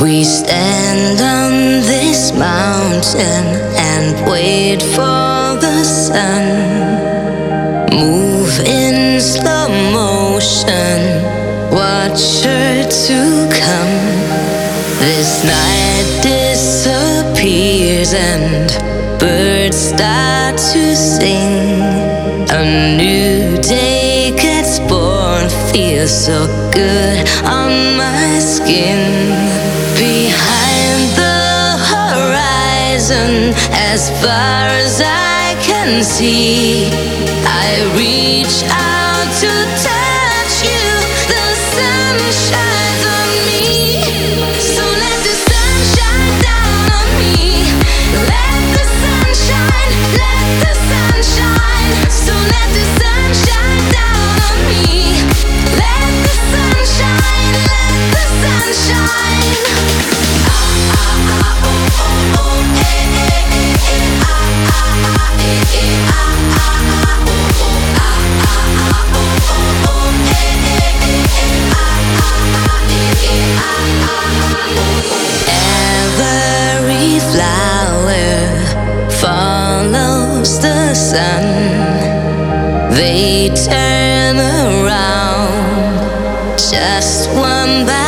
We stand on this mountain and wait for the sun. Move in slow motion, watch her to come. This night disappears and birds start to sing. A new day gets born, feels so good on my skin. Behind the horizon, as far as I can see, I reach out to touch you. The sun shines on me, so let the sun shine down on me. Let the sun shine, let the sun shine. So let the sun shine down on me. Let the sun shine, let the sun shine. Every flower follows the sun. They turn around, just one by